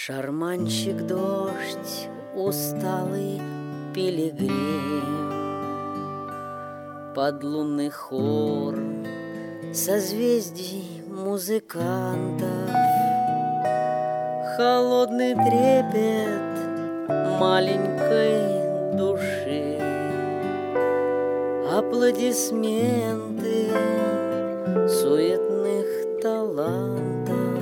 Шарманщик дождь, усталый пилигрим, подлунный хор созвездий музыкантов, холодный трепет маленькой души, аплодисменты суетных талантов.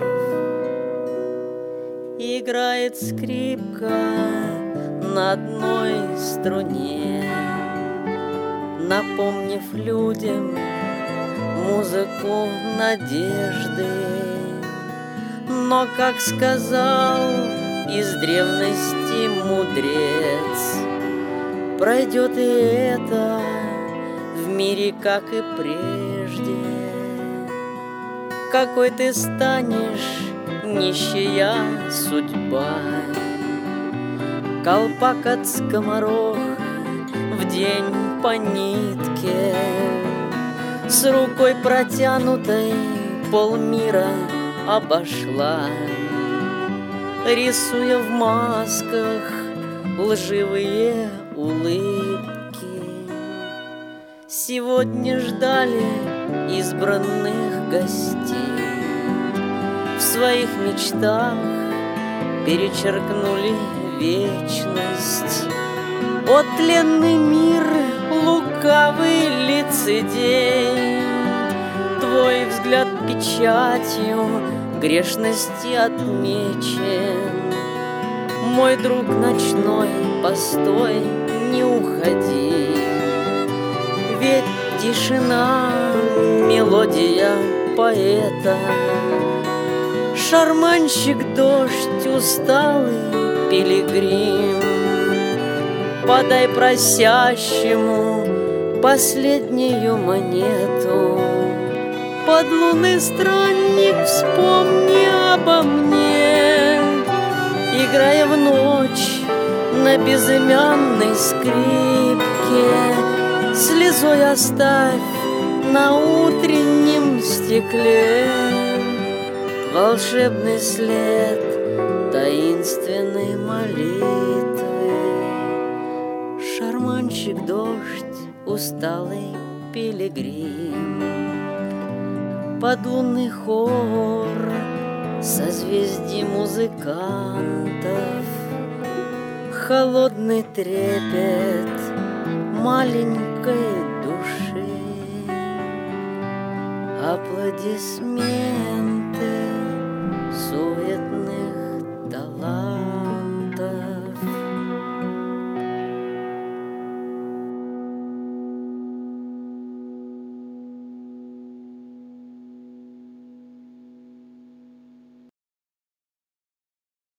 Играет скрипка на одной струне, напомнив людям музыку надежды. Но, как сказал из древности мудрец, пройдет и это в мире, как и прежде. Какой ты станешь, нищая судьба, колпак от скоморох в день по нитке, с рукой протянутой полмира обошла, рисуя в масках лживые улыбки. Сегодня ждали избранных гостей, в своих мечтах перечеркнули вечность. О, тленный мир, лукавый лицедей, твой взгляд печатью грешности отмечен. Мой друг ночной, постой, не уходи, ведь тишина — мелодия поэта. Шарманщик дождь, усталый пилигрим, подай просящему последнюю монету. Подлунный странник, вспомни обо мне, играя в ночь на безымянной скрипке. Слезой оставь на утреннем стекле волшебный след таинственной молитвы. Шарманщик дождь, усталый пилигрим, подлунный хор созвездий музыкантов, холодный трепет маленькой души, аплодисменты